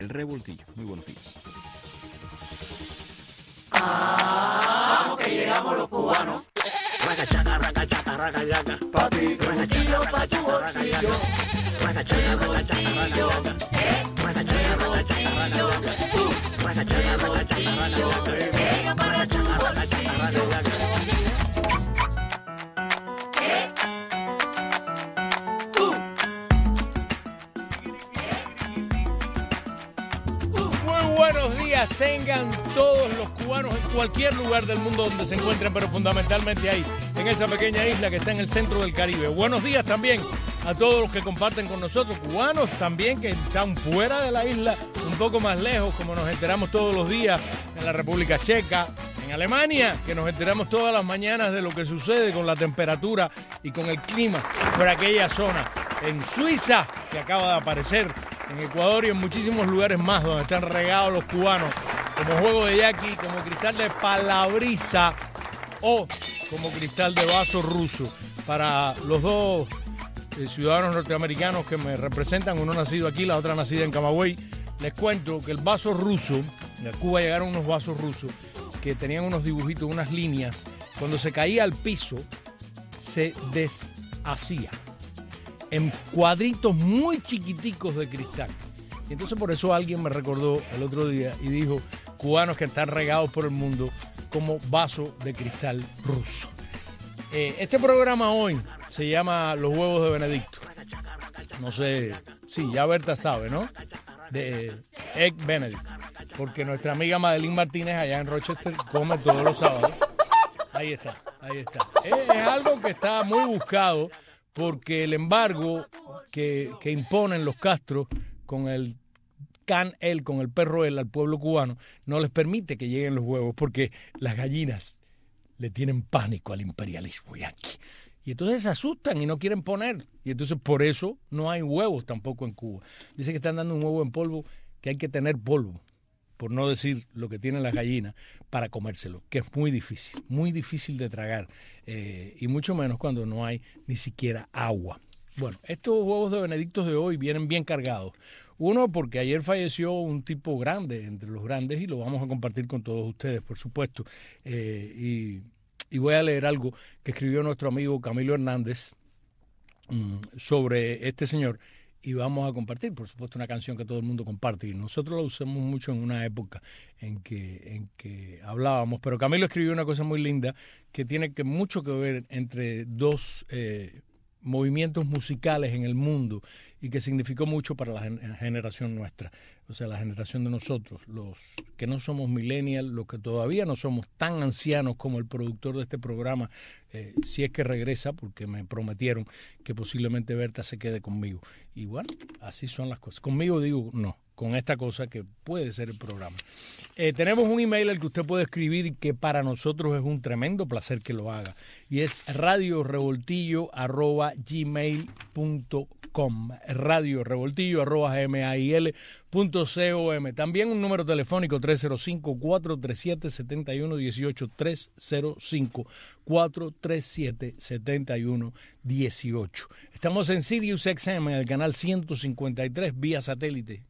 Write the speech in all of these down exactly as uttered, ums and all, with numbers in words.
El Revoltillo. Muy buenos días. Ah, que llegamos los cubanos. Ragachaca, ragachaca, ragachaca. Pa' ti, bolsillo, pa' tu bolsillo. Ragachaca, ragachaca, ragachaca. Ragachaca, ragachaca, ragachaca. Ragachaca, ragachaca, ragachaca. Ragachaca, ragachaca, ragachaca. Buenos días, tengan todos los cubanos en cualquier lugar del mundo donde se encuentren, pero fundamentalmente ahí, en esa pequeña isla que está en el centro del Caribe. Buenos días también a todos los que comparten con nosotros, cubanos también que están fuera de la isla, un poco más lejos, como nos enteramos todos los días en la República Checa, en Alemania, que nos enteramos todas las mañanas de lo que sucede con la temperatura y con el clima por aquella zona, en Suiza, que acaba de aparecer, en Ecuador y en muchísimos lugares más donde están regados los cubanos, como juego de yaqui, como cristal de palabrisa o como cristal de vaso ruso. Para los dos eh, ciudadanos norteamericanos que me representan, uno nacido aquí, la otra nacida en Camagüey, les cuento que el vaso ruso, a Cuba llegaron unos vasos rusos que tenían unos dibujitos, unas líneas, cuando se caía al piso se deshacía en cuadritos muy chiquiticos de cristal. Y entonces por eso alguien me recordó el otro día y dijo, cubanos que están regados por el mundo como vaso de cristal ruso. Eh, este programa hoy se llama Los Huevos de Benedicto. No sé, sí, ya Berta sabe, ¿no? De Egg Benedict. Porque nuestra amiga Madeline Martínez allá en Rochester come todos los sábados. Ahí está, ahí está. Es, es algo que está muy buscado porque el embargo que, que imponen los Castro con el can él, con el perro él al pueblo cubano, no les permite que lleguen los huevos porque las gallinas le tienen pánico al imperialismo yanqui. Y entonces se asustan y no quieren poner. Y entonces por eso no hay huevos tampoco en Cuba. Dice que están dando un huevo en polvo que hay que tener polvo, por no decir lo que tienen las gallinas, para comérselo, que es muy difícil, muy difícil de tragar, eh, y mucho menos cuando no hay ni siquiera agua. Bueno, estos huevos de Benedictos de hoy vienen bien cargados. Uno, porque ayer falleció un tipo grande, entre los grandes, y lo vamos a compartir con todos ustedes, por supuesto. Eh, y, y voy a leer algo que escribió nuestro amigo Camilo Hernández um, sobre este señor. Y vamos a compartir, por supuesto, una canción que todo el mundo comparte. Y nosotros la usamos mucho en una época en que, en que hablábamos. Pero Camilo escribió una cosa muy linda que tiene que mucho que ver entre dos eh, movimientos musicales en el mundo y que significó mucho para la gen- generación nuestra. O sea, la generación de nosotros, los que no somos millennials, los que todavía no somos tan ancianos como el productor de este programa, eh, si es que regresa, porque me prometieron que posiblemente Berta se quede conmigo. Y bueno, así son las cosas. Conmigo digo no, con esta cosa que puede ser el programa. Eh, tenemos un email al que usted puede escribir que para nosotros es un tremendo placer que lo haga. Y es radiorevoltillo arroba gmail punto com. radiorevoltillo arroba gmail punto com. También un número telefónico tres cero cinco, cuatro tres siete, siete uno uno ocho, tres cero cinco, cuatro tres siete, siete uno uno ocho. Estamos en Sirius X M, en el canal ciento cincuenta y tres, vía satélite.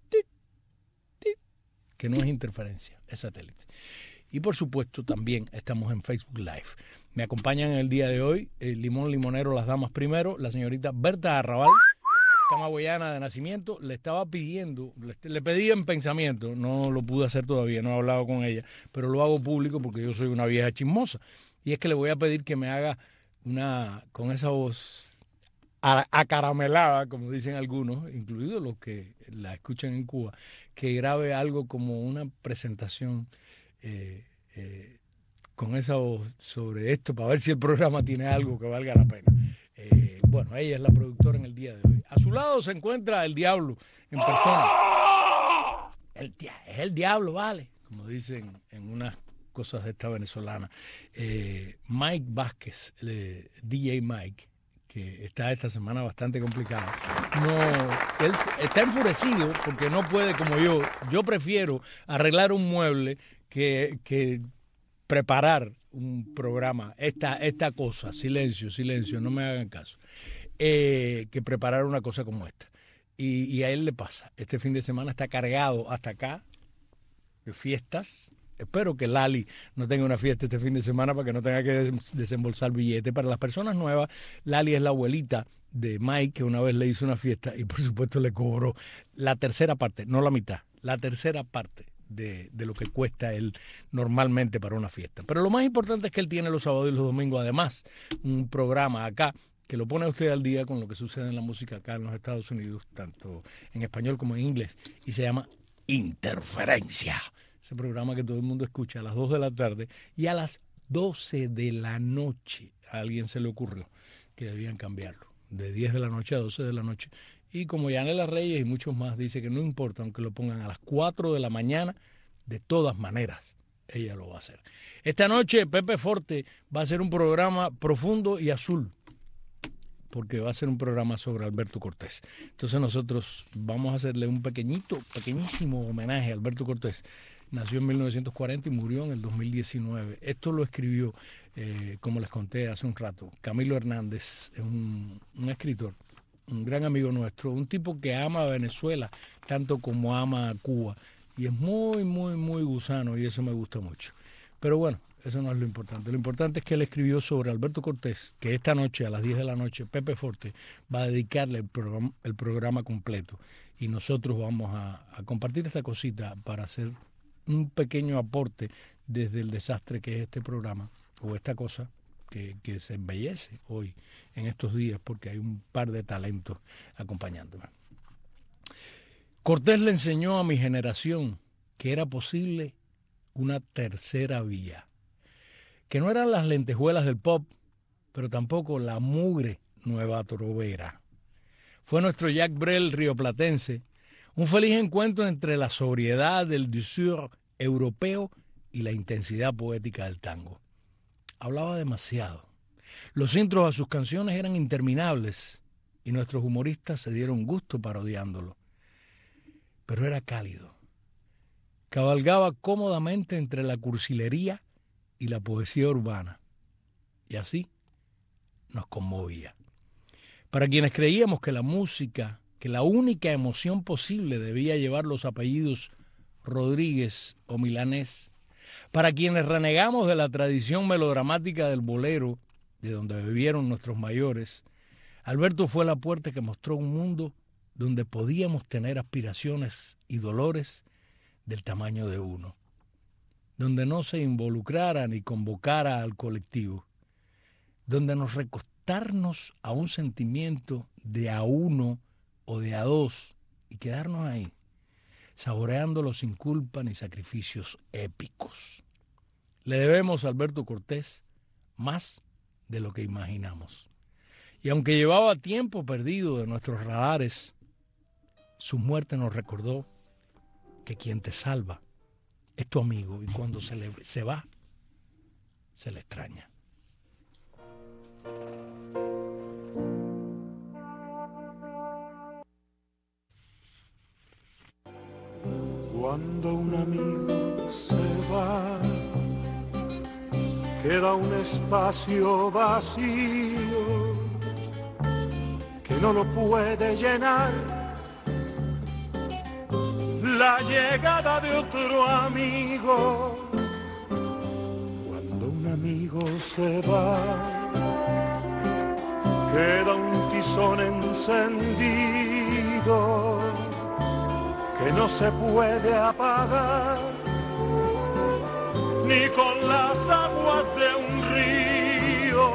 Que no es interferencia, es satélite. Y por supuesto también estamos en Facebook Live. Me acompañan en el día de hoy el limón limonero, las damas primero, la señorita Berta Arrabal, camagüeyana de nacimiento. Le estaba pidiendo, le, le pedí en pensamiento, no lo pude hacer todavía, no he hablado con ella, pero lo hago público porque yo soy una vieja chismosa. Y es que le voy a pedir que me haga una, con esa voz acaramelada, como dicen algunos, incluidos los que la escuchan en Cuba, que grabe algo como una presentación eh, eh, con esa voz sobre esto, para ver si el programa tiene algo que valga la pena. Eh, bueno, ella es la productora en el día de hoy. A su lado se encuentra el diablo en persona. El, es el diablo, vale, como dicen en unas cosas de esta venezolana. Eh, Mike Vázquez, eh, D J Mike, que está esta semana bastante complicado. No, él está enfurecido porque no puede como yo. Yo prefiero arreglar un mueble que, que preparar un programa. Esta, esta cosa, silencio, silencio, no me hagan caso. Eh, que preparar una cosa como esta. Y, y a él le pasa. Este fin de semana está cargado hasta acá de fiestas. Espero que Lali no tenga una fiesta este fin de semana para que no tenga que desembolsar billete. Para las personas nuevas, Lali es la abuelita de Mike, que una vez le hizo una fiesta y por supuesto le cobró la tercera parte, no la mitad, la tercera parte de, de lo que cuesta él normalmente para una fiesta. Pero lo más importante es que él tiene los sábados y los domingos, además, un programa acá que lo pone a usted al día con lo que sucede en la música acá en los Estados Unidos, tanto en español como en inglés, y se llama Interferencia. Ese programa que todo el mundo escucha a las dos de la tarde y a las doce de la noche. A alguien se le ocurrió que debían cambiarlo, de diez de la noche a doce de la noche. Y como Yanela Reyes y muchos más dice que no importa, aunque lo pongan a las cuatro de la mañana, de todas maneras, ella lo va a hacer. Esta noche Pepe Forte va a hacer un programa profundo y azul, porque va a ser un programa sobre Alberto Cortés. Entonces nosotros vamos a hacerle un pequeñito, pequeñísimo homenaje a Alberto Cortés. Nació en mil novecientos cuarenta y murió en el dos mil diecinueve. Esto lo escribió, eh, como les conté hace un rato, Camilo Hernández, un, un escritor, un gran amigo nuestro, un tipo que ama a Venezuela tanto como ama a Cuba. Y es muy, muy, muy gusano y eso me gusta mucho. Pero bueno, eso no es lo importante. Lo importante es que él escribió sobre Alberto Cortés, que esta noche a las diez de la noche Pepe Forte va a dedicarle el programa, el programa completo. Y nosotros vamos a, a compartir esta cosita para hacer un pequeño aporte desde el desastre que es este programa, o esta cosa que, que se embellece hoy en estos días, porque hay un par de talentos acompañándome. Cortés le enseñó a mi generación que era posible una tercera vía, que no eran las lentejuelas del pop, pero tampoco la mugre nueva trovera. Fue nuestro Jacques Brel rioplatense, un feliz encuentro entre la sobriedad del discours europeo y la intensidad poética del tango. Hablaba demasiado. Los intros a sus canciones eran interminables y nuestros humoristas se dieron gusto parodiándolo. Pero era cálido. Cabalgaba cómodamente entre la cursilería y la poesía urbana. Y así nos conmovía. Para quienes creíamos que la música, que la única emoción posible debía llevar los apellidos Rodríguez o Milanés, para quienes renegamos de la tradición melodramática del bolero, de donde vivieron nuestros mayores, Alberto fue la puerta que mostró un mundo donde podíamos tener aspiraciones y dolores del tamaño de uno, donde no se involucrara ni convocara al colectivo, donde nos recostarnos a un sentimiento de a uno o de a dos y quedarnos ahí, saboreándolo sin culpa ni sacrificios épicos. Le debemos a Alberto Cortés más de lo que imaginamos. Y aunque llevaba tiempo perdido de nuestros radares, su muerte nos recordó que quien te salva es tu amigo y cuando se, le, se va, se le extraña. Cuando un amigo se va, queda un espacio vacío que no lo puede llenar la llegada de otro amigo. Cuando un amigo se va, queda un tizón encendido que no se puede apagar ni con las aguas de un río.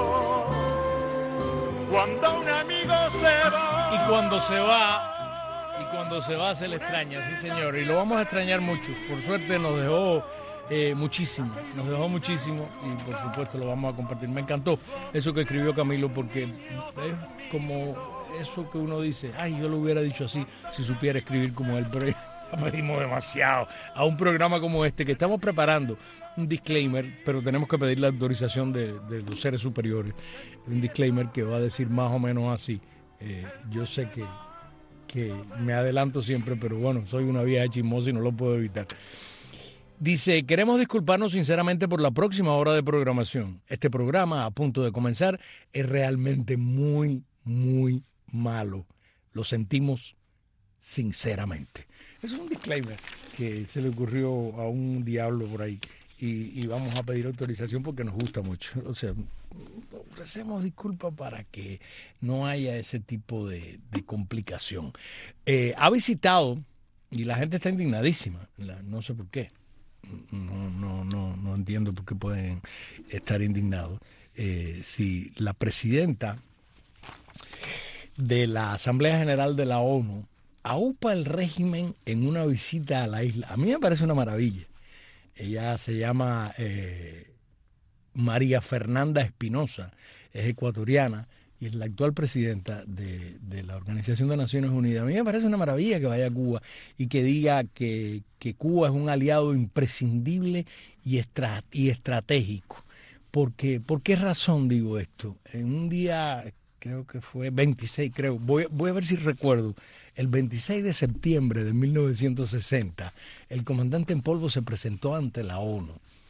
Cuando un amigo se va, Y cuando se va, y cuando se va se le extraña, sí señor, y lo vamos a extrañar mucho. Por suerte nos dejó eh, muchísimo, nos dejó muchísimo y por supuesto lo vamos a compartir. Me encantó eso que escribió Camilo porque es como eso que uno dice, ay, yo lo hubiera dicho así si supiera escribir como él, pero ya pedimos demasiado a un programa como este que estamos preparando. Un disclaimer, pero tenemos que pedir la autorización de, de los seres superiores. Un disclaimer que va a decir más o menos así. Eh, yo sé que, que me adelanto siempre, pero bueno, soy una vieja chismosa y no lo puedo evitar. Dice, queremos disculparnos sinceramente por la próxima hora de programación. Este programa, a punto de comenzar, es realmente muy, muy malo. lo sentimos sinceramente. Eso es un disclaimer que se le ocurrió a un diablo por ahí y, y vamos a pedir autorización porque nos gusta mucho. O sea, ofrecemos disculpas para que no haya ese tipo de, de complicación. Eh, ha visitado, y la gente está indignadísima, la, no sé por qué, no, no, no, no entiendo por qué pueden estar indignados. Eh, si la presidenta de la Asamblea General de la ONU aupa el régimen en una visita a la isla, a mí me parece una maravilla. Ella se llama eh, María Fernanda Espinosa, es ecuatoriana y es la actual presidenta de, de la Organización de Naciones Unidas. A mí me parece una maravilla que vaya a Cuba y que diga que, que Cuba es un aliado imprescindible y, estra, y estratégico. Porque, ¿por qué razón digo esto? En un día, creo que fue veintiséis, creo, voy, voy a ver si recuerdo, el veintiséis de septiembre de mil novecientos sesenta, el comandante en polvo se presentó ante la ONU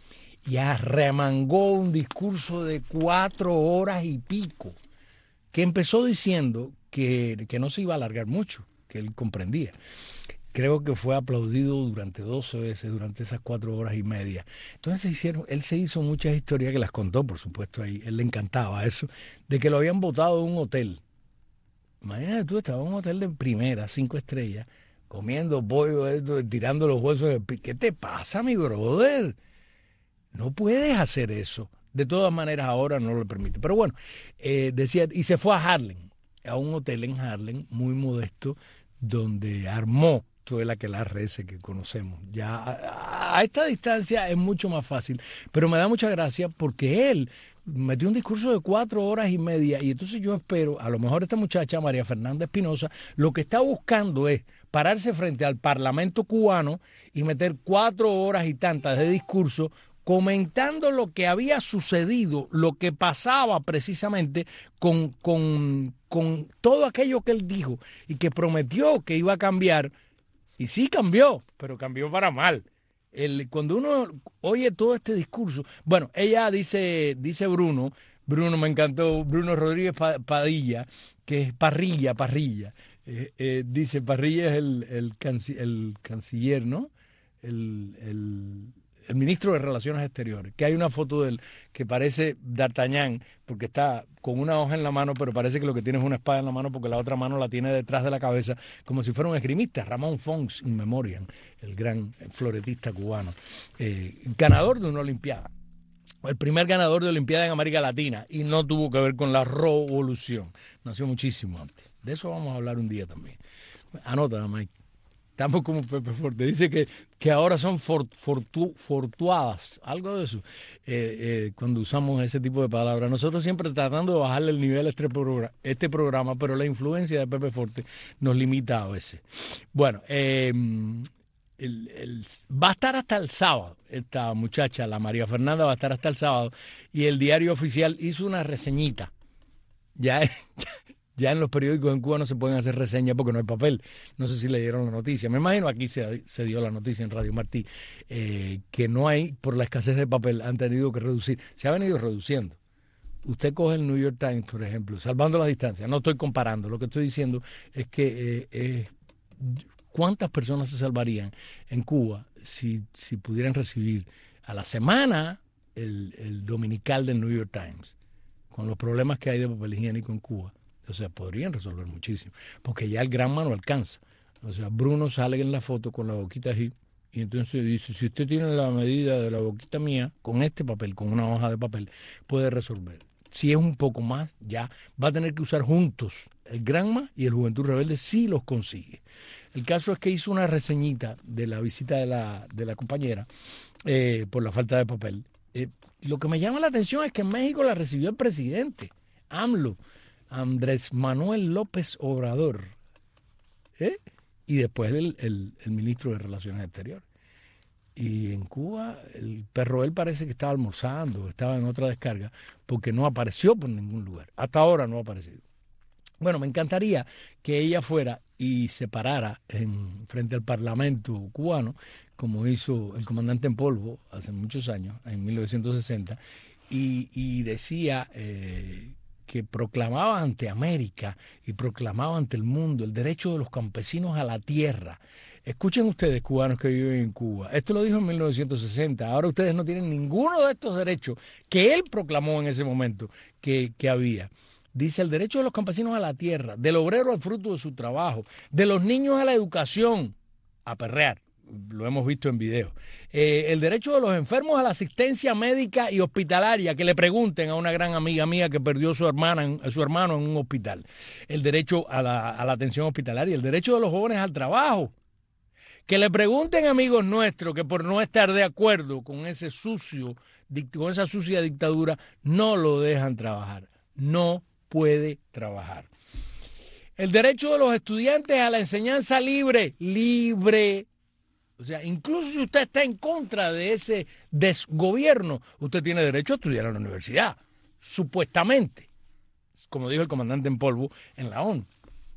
y arremangó un discurso de cuatro horas y pico, que empezó diciendo que, que no se iba a alargar mucho, que él comprendía. Creo que fue aplaudido durante doce veces, durante esas cuatro horas y media. Entonces se hicieron, él se hizo muchas historias que las contó, por supuesto, ahí. Él le encantaba eso, de que lo habían botado de un hotel. Imagínate tú, estaba en un hotel de primera, cinco estrellas, comiendo pollo, esto, tirando los huesos del pi. ¿Qué te pasa, mi brother? No puedes hacer eso. De todas maneras, ahora no lo permite. Pero bueno, eh, decía, y se fue a Harlem, a un hotel en Harlem, muy modesto, donde armó todo el aquelarre ese que conocemos. Ya a, a esta distancia es mucho más fácil, pero me da mucha gracia porque él metió un discurso de cuatro horas y media y entonces yo espero, a lo mejor esta muchacha, María Fernanda Espinosa, lo que está buscando es pararse frente al Parlamento cubano y meter cuatro horas y tantas de discurso comentando lo que había sucedido, lo que pasaba precisamente con, con, con todo aquello que él dijo y que prometió que iba a cambiar. Y sí cambió, pero cambió para mal. El, cuando uno oye todo este discurso, bueno, ella dice, dice Bruno, Bruno me encantó, Bruno Rodríguez Padilla, que es Parrilla, Parrilla. Eh, eh, dice, Parrilla es el, el, canci, el canciller, ¿no? El, el, el ministro de Relaciones Exteriores, que hay una foto de él que parece D'Artagnan, porque está con una hoja en la mano, pero parece que lo que tiene es una espada en la mano, porque la otra mano la tiene detrás de la cabeza, como si fuera un esgrimista. Ramón Fons, in memoriam, el gran floretista cubano, eh, ganador de una olimpiada, el primer ganador de olimpiada en América Latina, y no tuvo que ver con la revolución, nació muchísimo antes. De eso vamos a hablar un día también. Anota, Mike. Estamos como Pepe Forte. Dice que, que ahora son for, fortu, fortuadas, algo de eso, eh, eh, cuando usamos ese tipo de palabras. Nosotros siempre tratando de bajarle el nivel a este programa, este programa, pero la influencia de Pepe Forte nos limita a veces. Bueno, eh, el, el, va a estar hasta el sábado, esta muchacha, la María Fernanda, va a estar hasta el sábado, y el Diario Oficial hizo una reseñita. Ya, ya Ya en los periódicos en Cuba no se pueden hacer reseñas porque no hay papel. No sé si leyeron la noticia. Me imagino aquí se, se dio la noticia en Radio Martí, eh, que no hay, por la escasez de papel, han tenido que reducir. Se ha venido reduciendo. Usted coge el New York Times, por ejemplo, salvando las distancias. No estoy comparando. Lo que estoy diciendo es que eh, eh, ¿cuántas personas se salvarían en Cuba si, si pudieran recibir a la semana el, el dominical del New York Times? Con los problemas que hay de papel higiénico en Cuba. O sea, podrían resolver muchísimo, porque ya el Granma no alcanza. O sea, Bruno sale en la foto con la boquita así, y entonces dice, si usted tiene la medida de la boquita mía, con este papel, con una hoja de papel, puede resolver. Si es un poco más, ya va a tener que usar juntos el Granma y el Juventud Rebelde, si los consigue. El caso es que hizo una reseñita de la visita de la, de la compañera eh, por la falta de papel. Eh, lo que me llama la atención es que en México la recibió el presidente, AMLO, Andrés Manuel López Obrador, ¿eh? Y después el, el, el ministro de Relaciones Exteriores. Y en Cuba el perro él parece que estaba almorzando, estaba en otra descarga, porque no apareció por ningún lugar. Hasta ahora no ha aparecido. Bueno, me encantaría que ella fuera y se parara en, frente al Parlamento cubano, como hizo el comandante en polvo hace muchos años, en mil novecientos sesenta, y, y decía... Eh, que proclamaba ante América y proclamaba ante el mundo el derecho de los campesinos a la tierra. Escuchen ustedes, cubanos que viven en Cuba, esto lo dijo en mil novecientos sesenta, ahora ustedes no tienen ninguno de estos derechos que él proclamó en ese momento que, que había. Dice el derecho de los campesinos a la tierra, del obrero al fruto de su trabajo, de los niños a la educación, a perrear, lo hemos visto en video. Eh, el derecho de los enfermos a la asistencia médica y hospitalaria, que le pregunten a una gran amiga mía que perdió su hermana, en, su hermano en un hospital. El derecho a la, a la atención hospitalaria, el derecho de los jóvenes al trabajo. Que le pregunten amigos nuestros que por no estar de acuerdo con ese sucio, con esa sucia dictadura, no lo dejan trabajar. No puede trabajar. El derecho de los estudiantes a la enseñanza libre, libre. O sea, incluso si usted está en contra de ese desgobierno, usted tiene derecho a estudiar en la universidad, supuestamente, como dijo el comandante en polvo en la ONU.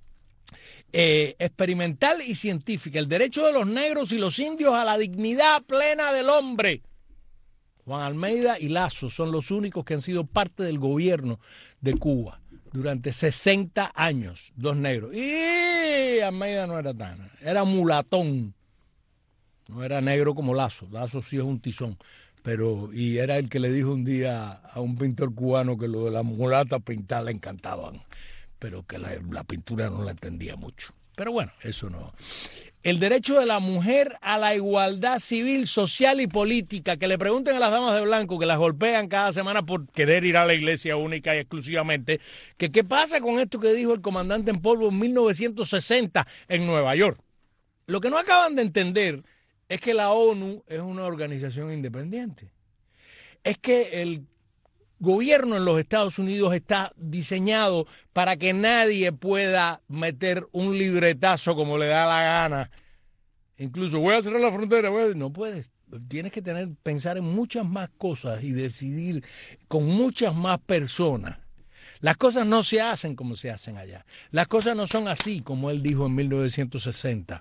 Eh, experimental y científica, el derecho de los negros y los indios a la dignidad plena del hombre. Juan Almeida y Lazo son los únicos que han sido parte del gobierno de Cuba durante sesenta años, dos negros. Y Almeida no era tan, era mulatón, no era negro como Lazo, Lazo sí es un tizón, pero y era el que le dijo un día a un pintor cubano que lo de la mulata pintar le encantaban, pero que la, la pintura no la entendía mucho. Pero bueno, eso no. El derecho de la mujer a la igualdad civil, social y política. Que le pregunten a las damas de blanco que las golpean cada semana por querer ir a la iglesia única y exclusivamente, que qué pasa con esto que dijo el comandante en polvo en mil novecientos sesenta en Nueva York. Lo que no acaban de entender es que la ONU es una organización independiente. Es que el gobierno en los Estados Unidos está diseñado para que nadie pueda meter un libretazo como le da la gana. Incluso voy a cerrar la frontera, voy a... no puedes. Tienes que tener, pensar en muchas más cosas y decidir con muchas más personas. Las cosas no se hacen como se hacen allá. Las cosas no son así como él dijo en mil novecientos sesenta.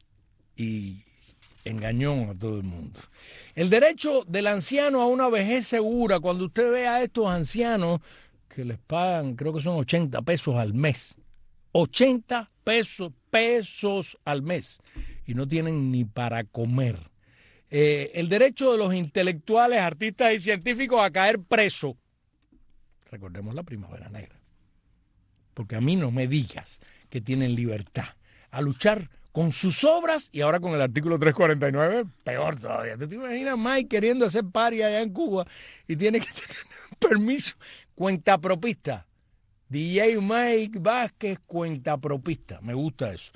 Y engañó a todo el mundo. El derecho del anciano a una vejez segura. Cuando usted ve a estos ancianos que les pagan, creo que son ochenta pesos al mes. ochenta pesos, pesos al mes. Y no tienen ni para comer. Eh, el derecho de los intelectuales, artistas y científicos a caer preso. Recordemos la Primavera Negra. Porque a mí no me digas que tienen libertad a luchar con sus obras y ahora con el artículo trescientos cuarenta y nueve, peor todavía. ¿Tú te imaginas Mike queriendo hacer party allá en Cuba y tiene que tener permiso? Cuentapropista. D J Mike Vázquez, cuentapropista. Me gusta eso.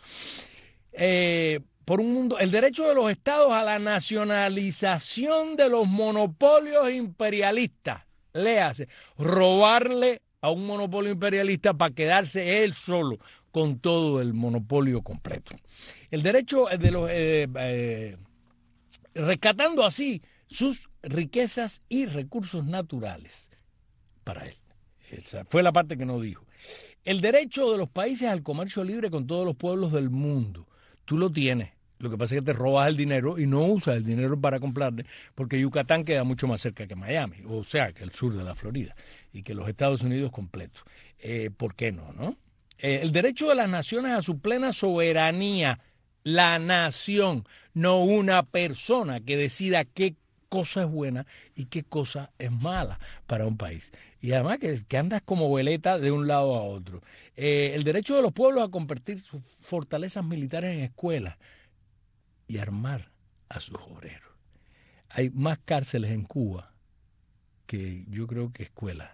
Eh, por un mundo, el derecho de los estados a la nacionalización de los monopolios imperialistas. Léase, robarle a un monopolio imperialista para quedarse él solo con todo el monopolio completo. El derecho de los... Eh, eh, rescatando así sus riquezas y recursos naturales para él. Esa fue la parte que no dijo. El derecho de los países al comercio libre con todos los pueblos del mundo. Tú lo tienes. Lo que pasa es que te robas el dinero y no usas el dinero para comprarle, porque Yucatán queda mucho más cerca que Miami, o sea, que el sur de la Florida, y que los Estados Unidos completos. Eh, ¿Por qué no, no? Eh, el derecho de las naciones a su plena soberanía. La nación, no una persona que decida qué cosa es buena y qué cosa es mala para un país. Y además que, que andas como veleta de un lado a otro. Eh, el derecho de los pueblos a convertir sus fortalezas militares en escuelas y armar a sus obreros. Hay más cárceles en Cuba que yo creo que escuelas.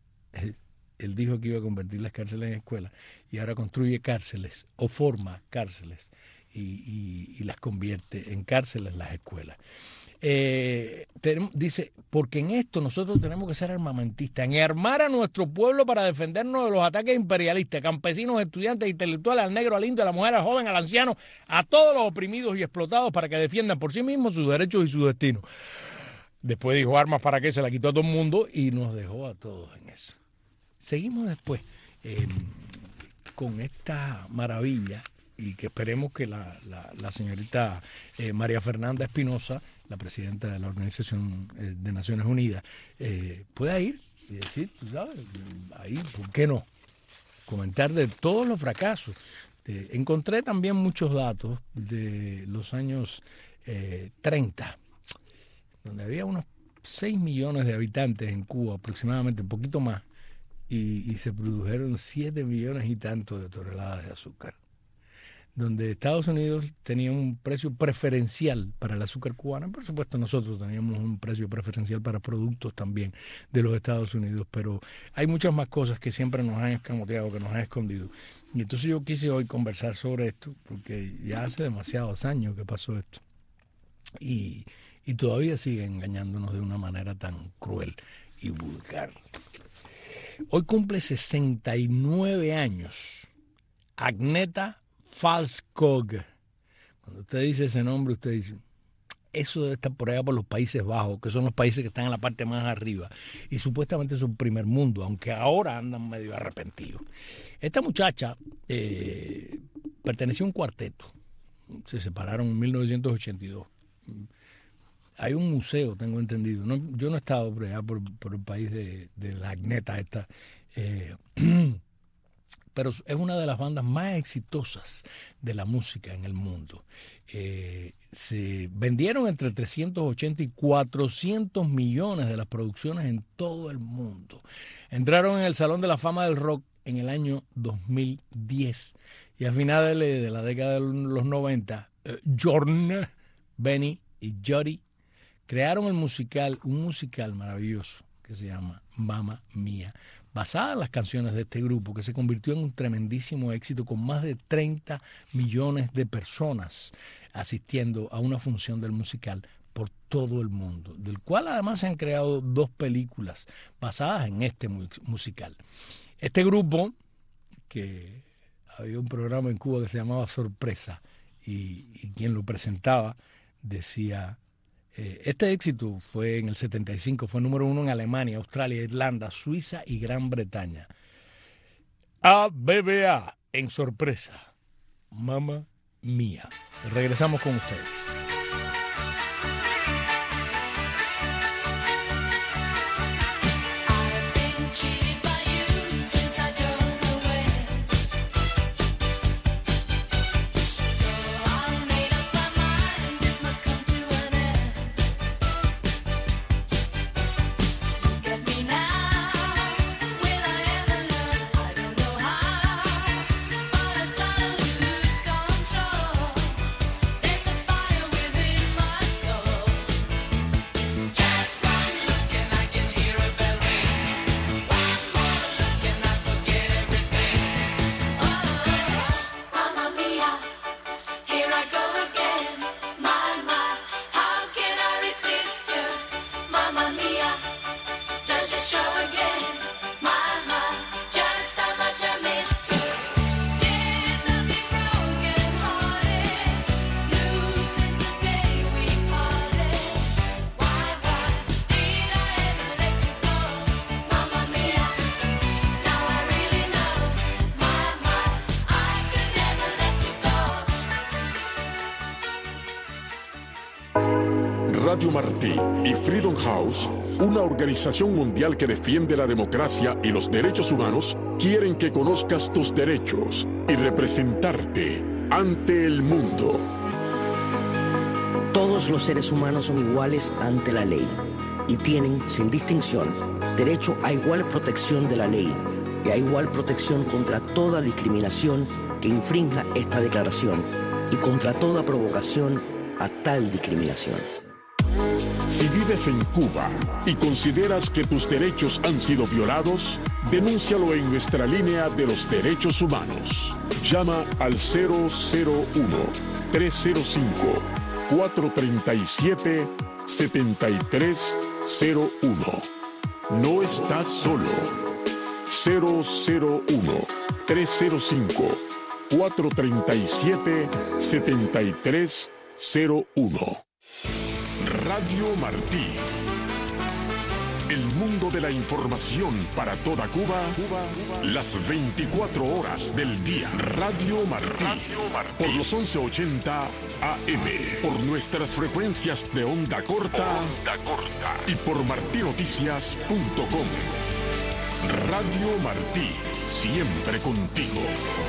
Él dijo que iba a convertir las cárceles en escuelas y ahora construye cárceles o forma cárceles y, y, y las convierte en cárceles las escuelas. Eh, tenemos, dice, porque en esto nosotros tenemos que ser armamentistas, en armar a nuestro pueblo para defendernos de los ataques imperialistas, campesinos, estudiantes, intelectuales, al negro, al indio, a la mujer, al joven, al anciano, a todos los oprimidos y explotados para que defiendan por sí mismos sus derechos y su destino. Después dijo armas para qué, se la quitó a todo el mundo y nos dejó a todos en eso. Seguimos después eh, con esta maravilla y que esperemos que la, la, la señorita eh, María Fernanda Espinosa, la presidenta de la Organización eh, de Naciones Unidas, eh, pueda ir y decir, tú sabes, ahí, ¿por qué no? Comentar de todos los fracasos. Eh, encontré también muchos datos de los años eh, treinta, donde había unos seis millones de habitantes en Cuba, aproximadamente, un poquito más, y, y se produjeron siete millones y tanto de toneladas de azúcar, donde Estados Unidos tenía un precio preferencial para el azúcar cubano. Por supuesto, nosotros teníamos un precio preferencial para productos también de los Estados Unidos, pero hay muchas más cosas que siempre nos han escamoteado, que nos han escondido. Y entonces yo quise hoy conversar sobre esto, porque ya hace demasiados años que pasó esto. Y, y todavía sigue engañándonos de una manera tan cruel y vulgar. Hoy cumple sesenta y nueve años Agneta Falskog. Cuando usted dice ese nombre, usted dice, eso debe estar por allá por los Países Bajos, que son los países que están en la parte más arriba, y supuestamente son primer mundo, aunque ahora andan medio arrepentidos. Esta muchacha eh, pertenecía a un cuarteto, se separaron en mil novecientos ochenta y dos. Hay un museo, tengo entendido. No, yo no he estado por allá por, por el país de, de la Agneta esta, eh, pero es una de las bandas más exitosas de la música en el mundo. Eh, se vendieron entre trescientos ochenta y cuatrocientos millones de las producciones en todo el mundo. Entraron en el Salón de la Fama del Rock en el año dos mil diez. Y a finales de la década de los noventa, eh, Jorn, Benny y Jody crearon el musical, un musical maravilloso que se llama Mamma Mía, basada en las canciones de este grupo, que se convirtió en un tremendísimo éxito con más de treinta millones de personas asistiendo a una función del musical por todo el mundo, del cual además se han creado dos películas basadas en este musical. Este grupo, que había un programa en Cuba que se llamaba Sorpresa, y, y quien lo presentaba decía, eh, este éxito fue en el setenta y cinco, fue número uno en Alemania, Australia, Irlanda, Suiza y Gran Bretaña. A B B A en Sorpresa, Mamma Mía. Regresamos con ustedes. Radio Martí y Freedom House, una organización mundial que defiende la democracia y los derechos humanos, quieren que conozcas tus derechos y representarte ante el mundo. Todos los seres humanos son iguales ante la ley y tienen, sin distinción, derecho a igual protección de la ley y a igual protección contra toda discriminación que infrinja esta declaración y contra toda provocación a tal discriminación. Si vives en Cuba y consideras que tus derechos han sido violados, denúncialo en nuestra línea de los derechos humanos. Llama al cero cero uno, tres cero cinco, cuatro tres siete, siete tres cero uno. No estás solo. cero cero uno, tres cero cinco, cuatro tres siete, siete tres cero uno. Radio Martí. El mundo de la información para toda Cuba, Cuba, Cuba. Las veinticuatro horas del día. Radio Martí. Radio Martí. Por los once ochenta A M. Por nuestras frecuencias de onda corta. Onda corta. Y por martí noticias punto com. Radio Martí. Siempre contigo.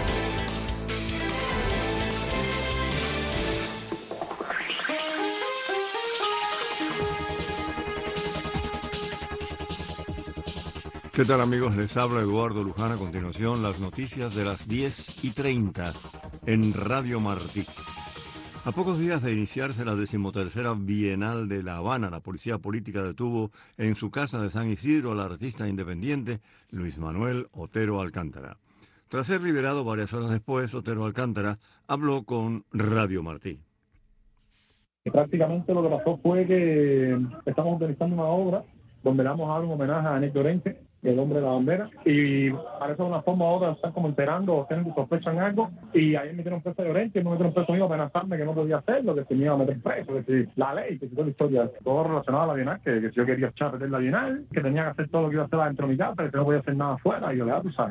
¿Qué tal, amigos? Les habla Eduardo Luján. A continuación, las noticias de las diez y treinta en Radio Martí. A pocos días de iniciarse la decimotercera Bienal de La Habana, la policía política detuvo en su casa de San Isidro al artista independiente Luis Manuel Otero Alcántara. Tras ser liberado varias horas después, Otero Alcántara habló con Radio Martí. Prácticamente lo que pasó fue que estamos organizando una obra donde le vamos a dar un homenaje a Néstor Llorente, el hombre de la bandera, y parece de una forma u otra están como enterando o tienen sospechan algo, y ahí me metieron preso a Llorente, me metieron preso a mí a amenazarme que no podía hacerlo, que se me iba a meter preso, que si la ley, que si toda la historia, todo relacionado a la Bienal, que, que si yo quería echar a perder la Bienal, que tenía que hacer todo lo que iba a hacer dentro de mi casa, que no podía hacer nada afuera, y yo le daba, tú sabes.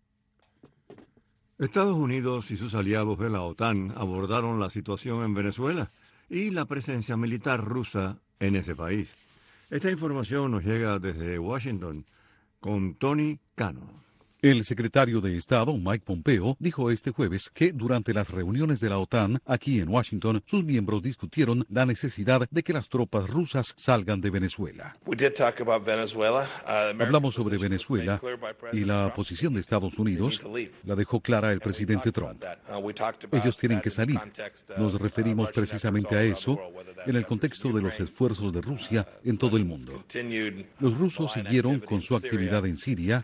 Estados Unidos y sus aliados de la OTAN abordaron la situación en Venezuela y la presencia militar rusa en ese país. Esta información nos llega desde Washington con Tony Cano. El secretario de Estado, Mike Pompeo, dijo este jueves que durante las reuniones de la OTAN aquí en Washington, sus miembros discutieron la necesidad de que las tropas rusas salgan de Venezuela. Hablamos sobre Venezuela y la posición de Estados Unidos la dejó clara el presidente Trump. Ellos tienen que salir. Nos referimos precisamente a eso en el contexto de los esfuerzos de Rusia en todo el mundo. Los rusos siguieron con su actividad en Siria,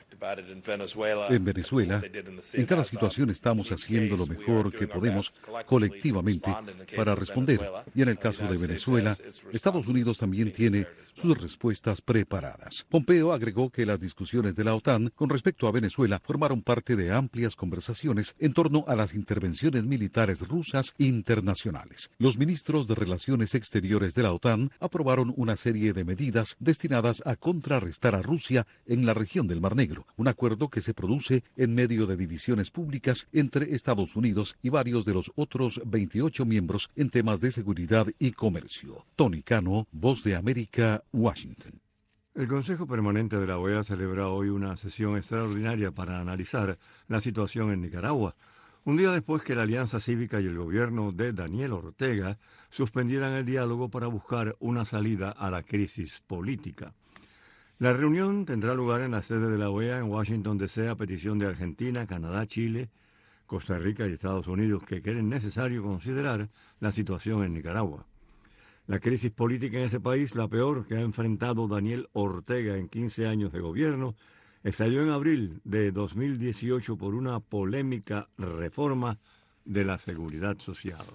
en Venezuela. En cada situación estamos haciendo lo mejor que podemos colectivamente para responder. Y en el caso de Venezuela, Estados Unidos también tiene sus respuestas preparadas. Pompeo agregó que las discusiones de la OTAN con respecto a Venezuela formaron parte de amplias conversaciones en torno a las intervenciones militares rusas internacionales. Los ministros de Relaciones Exteriores de la OTAN aprobaron una serie de medidas destinadas a contrarrestar a Rusia en la región del Mar Negro, un acuerdo que se produce en medio de divisiones públicas entre Estados Unidos y varios de los otros veintiocho miembros en temas de seguridad y comercio. Tony Cano, Voz de América, Washington. El Consejo Permanente de la O E A celebra hoy una sesión extraordinaria para analizar la situación en Nicaragua, un día después que la Alianza Cívica y el gobierno de Daniel Ortega suspendieran el diálogo para buscar una salida a la crisis política. La reunión tendrá lugar en la sede de la O E A en Washington, D C a petición de Argentina, Canadá, Chile, Costa Rica y Estados Unidos, que creen necesario considerar la situación en Nicaragua. La crisis política en ese país, la peor que ha enfrentado Daniel Ortega en quince años de gobierno, estalló en abril de dos mil dieciocho por una polémica reforma de la seguridad social.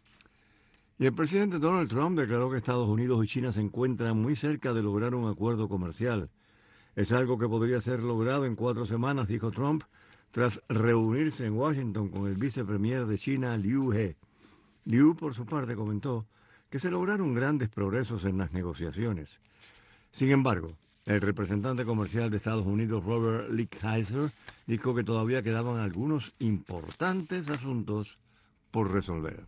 Y el presidente Donald Trump declaró que Estados Unidos y China se encuentran muy cerca de lograr un acuerdo comercial. Es algo que podría ser logrado en cuatro semanas, dijo Trump, tras reunirse en Washington con el vicepremier de China, Liu He. Liu, por su parte, comentó que se lograron grandes progresos en las negociaciones. Sin embargo, el representante comercial de Estados Unidos, Robert Lighthizer, dijo que todavía quedaban algunos importantes asuntos por resolver.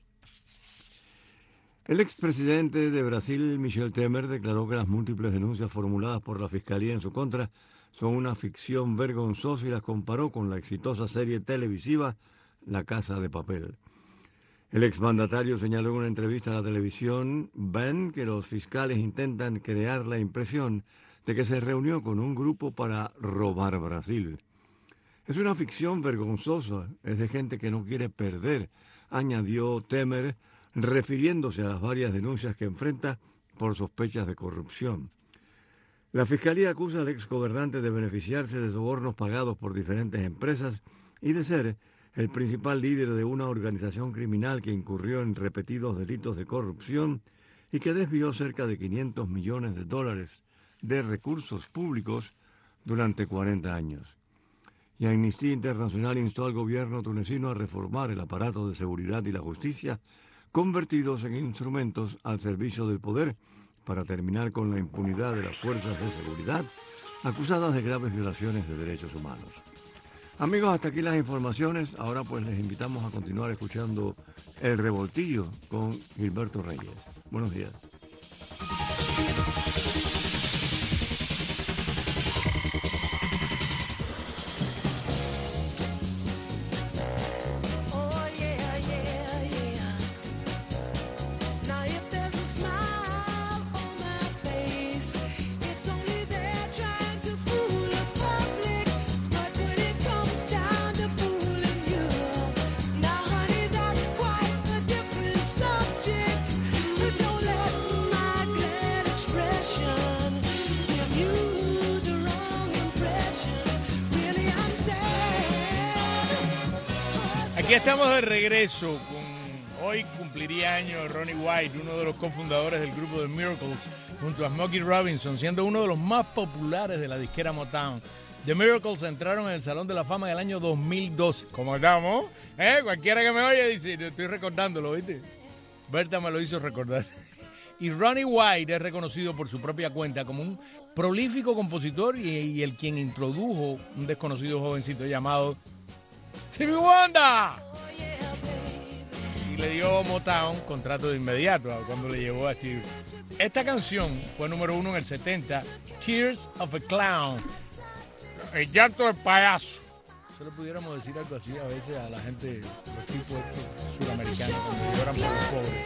El expresidente de Brasil, Michel Temer, declaró que las múltiples denuncias formuladas por la Fiscalía en su contra son una ficción vergonzosa y las comparó con la exitosa serie televisiva La Casa de Papel. El exmandatario señaló en una entrevista a la televisión ven que los fiscales intentan crear la impresión de que se reunió con un grupo para robar Brasil. Es una ficción vergonzosa, es de gente que no quiere perder, añadió Temer, refiriéndose a las varias denuncias que enfrenta por sospechas de corrupción. La Fiscalía acusa al exgobernante de beneficiarse de sobornos pagados por diferentes empresas y de ser el principal líder de una organización criminal que incurrió en repetidos delitos de corrupción y que desvió cerca de quinientos millones de dólares de recursos públicos durante cuarenta años. Y Amnistía Internacional instó al gobierno tunecino a reformar el aparato de seguridad y la justicia, convertidos en instrumentos al servicio del poder, para terminar con la impunidad de las fuerzas de seguridad acusadas de graves violaciones de derechos humanos. Amigos, hasta aquí las informaciones. Ahora pues les invitamos a continuar escuchando El Revoltillo con Gilberto Reyes. Buenos días. Aquí estamos de regreso. Con, hoy cumpliría años Ronnie White, uno de los cofundadores del grupo The Miracles, junto a Smokey Robinson, siendo uno de los más populares de la disquera Motown. The Miracles entraron en el Salón de la Fama en el año dos mil doce. ¿Cómo estamos? ¿Eh? Cualquiera que me oye dice, estoy recordándolo, ¿viste? Berta me lo hizo recordar. Y Ronnie White es reconocido por su propia cuenta como un prolífico compositor y, y el quien introdujo un desconocido jovencito llamado Stevie Wonder. Y le dio Motown contrato de inmediato cuando le llevó a Stevie. Esta canción fue número uno en el setenta, Tears of a Clown, el llanto del payaso. Solo pudiéramos decir algo así a veces a la gente, los tipos estos sudamericanos, cuando lloran por los pobres.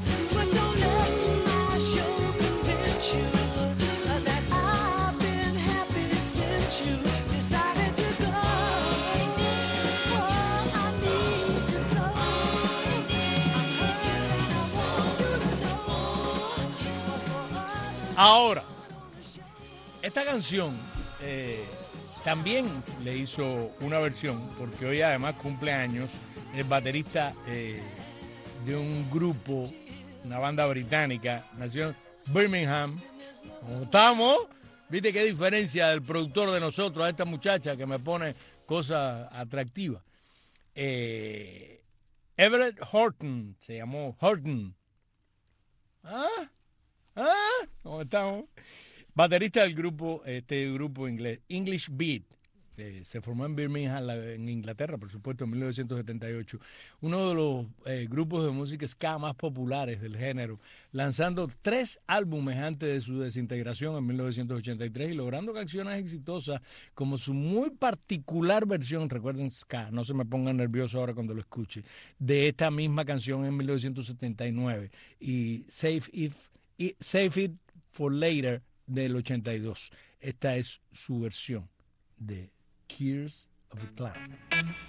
Ahora, esta canción eh, también le hizo una versión, porque hoy además cumple años el baterista eh, de un grupo, una banda británica, nació en Birmingham. ¿Cómo estamos? ¿Viste qué diferencia del productor de nosotros a esta muchacha que me pone cosas atractivas? Eh, Everett Horton, se llamó Horton. ¿Ah? ¿Ah? ¿Cómo estamos? Baterista del grupo, este grupo inglés, English Beat. Eh, se formó en Birmingham, en Inglaterra, por supuesto, en mil novecientos setenta y ocho. Uno de los eh, grupos de música ska más populares del género, lanzando tres álbumes antes de su desintegración en mil novecientos ochenta y tres y logrando canciones exitosas como su muy particular versión, recuerden ska, no se me pongan nerviosos ahora cuando lo escuche, de esta misma canción en mil novecientos setenta y nueve y Save It, Save It for Later del ochenta y dos. Esta es su versión de Tears of a Clown.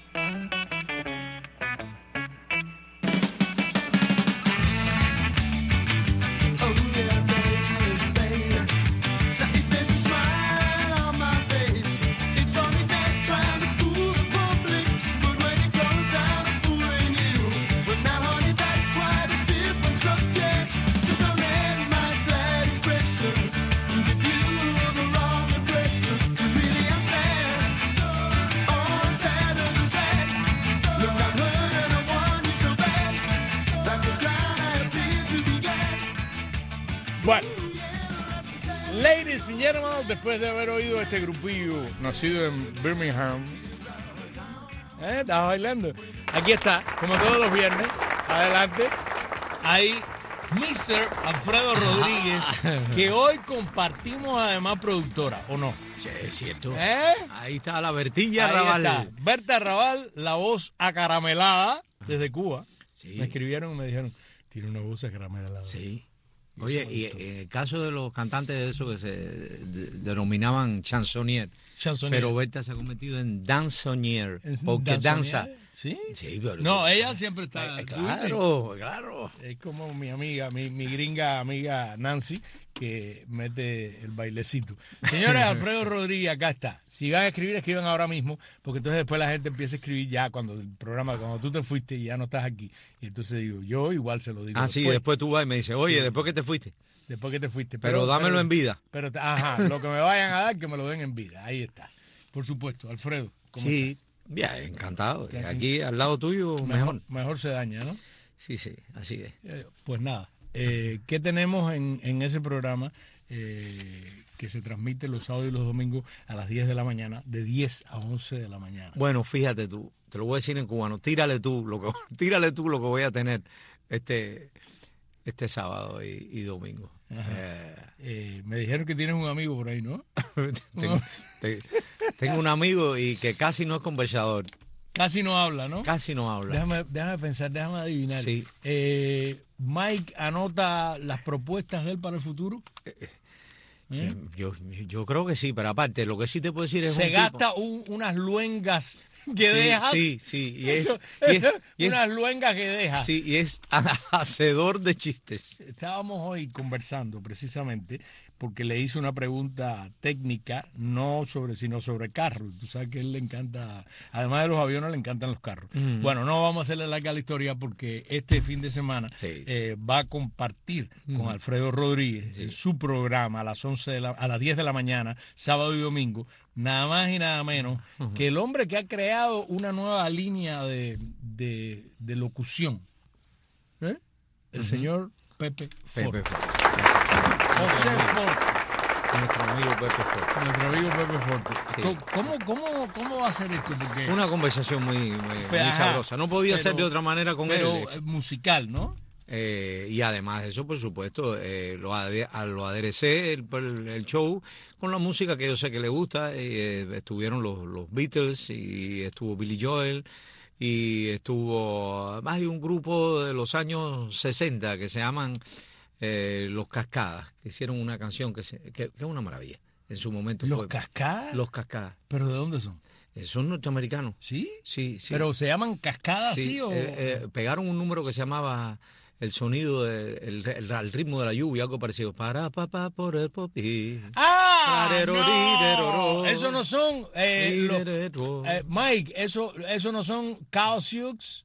Bueno, ladies and gentlemen, después de haber oído este grupillo nacido en Birmingham, ¿eh? ¿Estás bailando? Aquí está, como todos los viernes, adelante, ahí mister Alfredo Rodríguez, que hoy compartimos además productora, ¿o no? Sí, es cierto. ¿Eh? Ahí está la Bertilla ahí Raval. Está. Berta Raval, la voz acaramelada desde Cuba. Sí. Me escribieron y me dijeron, tiene una voz acaramelada. Sí. Oye, y en el caso de los cantantes de eso que se de, denominaban chansonnier, chansonnier, pero Berta se ha convertido en dansonnier, porque ¿Dansonnier? danza. ¿Sí? Sí, pero no, ella siempre está. Eh, claro, claro. Es como mi amiga, mi, mi gringa amiga Nancy, que mete el bailecito. Señores, Alfredo Rodríguez, acá está. Si van a escribir, escriban ahora mismo, porque entonces después la gente empieza a escribir ya cuando el programa, cuando tú te fuiste y ya no estás aquí. Y entonces digo, yo igual se lo digo. Ah, después. sí, después tú vas y me dices, oye, sí, después que te fuiste. Después que te fuiste. Pero, pero dámelo pero, en vida. Pero, ajá, lo que me vayan a dar, que me lo den en vida. Ahí está. Por supuesto, Alfredo. ¿Cómo sí. estás? Bien, encantado. Aquí al lado tuyo, mejor. Mejor, mejor se daña, ¿no? Sí, sí, así es. Eh, pues nada, Eh, ¿Qué tenemos en, en ese programa eh, que se transmite los sábados y los domingos a las diez de la mañana, de diez a once de la mañana? Bueno, fíjate tú, te lo voy a decir en cubano, tírale tú lo que, tírale tú lo que voy a tener este, este sábado y, y domingo. Eh, eh, me dijeron que tienes un amigo por ahí, ¿no? tengo, te, tengo un amigo y que casi no es conversador. Casi no habla, ¿no? Casi no habla. Déjame, déjame pensar, déjame adivinar. Sí. Eh, Mike anota las propuestas de él para el futuro. ¿Eh? Yo, yo creo que sí, pero aparte, lo que sí te puedo decir es se un gasta tipo... un, unas luengas que sí, dejas. Sí, sí, y es, Eso, y es, y es unas luengas que dejas. Sí, y es hacedor de chistes. Estábamos hoy conversando precisamente porque le hice una pregunta técnica, no sobre, sino sobre carros. Tú sabes que a él le encanta, además de los aviones, le encantan los carros. Mm. Bueno, no vamos a hacerle larga la historia porque este fin de semana sí. eh, va a compartir mm. con Alfredo Rodríguez sí. su programa a las once de la, a las diez de la mañana, sábado y domingo, nada más y nada menos uh-huh. que el hombre que ha creado una nueva línea de, de, de locución, ¿eh? el uh-huh. señor Pepe Ford. Pepe Ford. José Forte. Nuestro amigo Pepe Forte. Nuestro amigo Pepe Forte. Sí. ¿Cómo, cómo, ¿Cómo va a ser esto? Porque... Una conversación muy, muy, muy sabrosa. No podía pero, ser de otra manera con pero él. Pero musical, ¿no? Eh, y además de eso, por supuesto, eh, lo, ade- lo aderecé el, el, el show con la música que yo sé que le gusta. Eh, estuvieron los, los Beatles y estuvo Billy Joel. Y estuvo más de un grupo de los años sesenta que se llaman... Eh, los Cascadas, que hicieron una canción que, se, que, que es una maravilla. En su momento ¿Los fue, Cascadas? Los Cascadas. ¿Pero de dónde son? Eh, son norteamericanos. ¿Sí? Sí, sí. ¿Pero se llaman Cascadas sí, sí o...? Eh, eh, pegaron un número que se llamaba El sonido, de, el, el, el ritmo de la lluvia, algo parecido. Para, papá, por el popí. ¡Ah! No. Eso no son... Eh, lo, eh, Mike, eso, eso no son Cowsilks.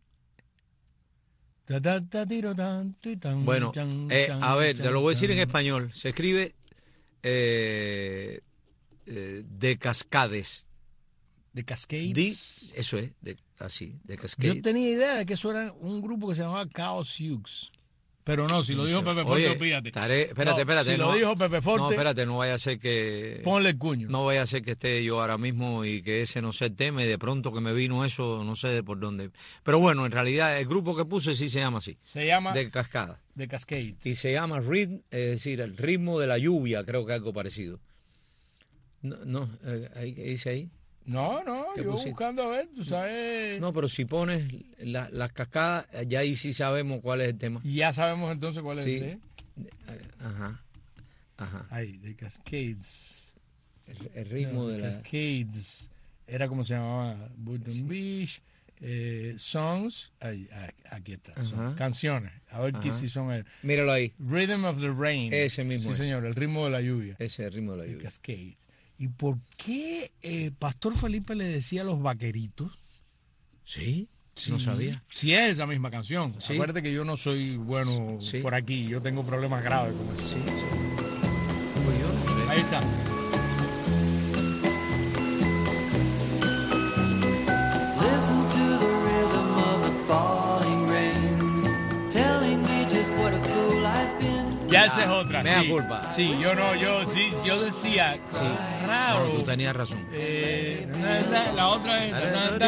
Bueno, eh, a ver, te lo voy a decir en español. Se escribe eh, eh, de Cascades. ¿De Cascades? De, eso es, de, así, de Cascades. Yo tenía idea de que eso era un grupo que se llamaba Cowsilks. Pero no, si lo dijo Pepe Forte, olvídate. Estaré, espérate, no, espérate. Si no, lo dijo Pepe Forte. No, espérate, no vaya a ser que... Ponle el cuño. No vaya a ser que esté yo ahora mismo y que ese no sea el tema y de pronto que me vino eso, no sé de por dónde. Pero bueno, en realidad el grupo que puse sí se llama así. Se llama... De Cascada. De Cascades. Y se llama Rhythm, es decir, el ritmo de la lluvia, creo que algo parecido. No, no, ¿qué dice ahí? No, no, yo pusiste? buscando a ver, tú sabes... No, pero si pones la, las cascadas, ya ahí sí sabemos cuál es el tema. Ya sabemos entonces cuál es sí. el tema. Ajá, ajá. Ahí, de Cascades. El, el ritmo no, de, de la... Cascades. Era como se llamaba, Burton sí. Beach, eh, Songs, ahí, aquí está, son canciones. A ver qué si son... El, Míralo ahí. Rhythm of the Rain. Ese mismo. Sí, es. señor, el ritmo de la lluvia. Ese es el ritmo de la lluvia. De Cascades. ¿Y por qué eh, Pastor Felipe le decía a los vaqueritos? Sí, sí, no sabía. Sí es esa misma canción. Sí. Acuérdate que yo no soy bueno sí. por aquí. Yo tengo problemas graves con eso. Sí, sí. Pues yo no sé. Ahí está. Listen to the rhythm of the falling rain, telling me just what a fool I've been. Ya esa es otra. Me da sí, culpa. Sí, yo no, yo sí, yo decía, sí. raro. No, tú tenías razón. Eh, la otra es.